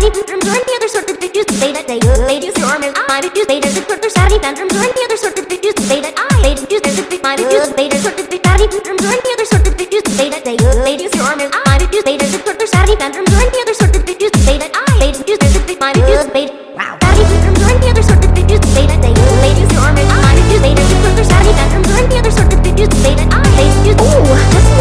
Fatty bedrooms or any other sort of big use to say that they ladies dormant. I did use later the sort of fatty bedrooms or any other sort of big use to say that I ladies use there's a big minded use later sort of big fatty bedrooms or any other sort of big use to say that they ladies dormant. I did use later the sort of fatty bedrooms or any other sort of big use to say that I ladies use there's a big minded use later. Wow. Fatty bedrooms or any other sort of big use to say that they ladies dormant. I did use later the sort of fatty bedrooms or any other sort of big use to say that I ladies use. Ooh,